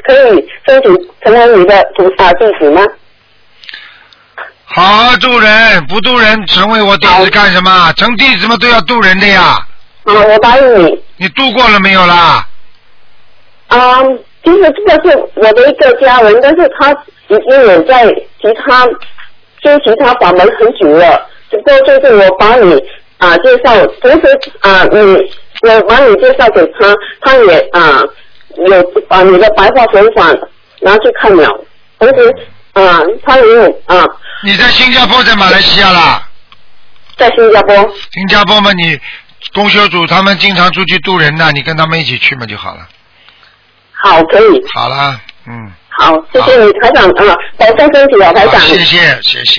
可以申请成为你的弟子吗？ 好好度人，不度人成为我弟子干什么？成弟子们都要度人的呀。 我答应你。 你度过了没有啦？ 其实这个是我的一个家人，但是他已经有在修其他法门很久了。只不过就是我把你介绍，同时我把你介绍给他，他也有把你的白话佛法拿去看了，同时他也有你在新加坡在马来西亚啦？ 在新加坡。 新加坡嘛，你公修组他们经常出去渡人的，你跟他们一起去嘛就好了。 好，可以。 好了， 好，谢谢你台长保重身体啊，台长。 谢谢。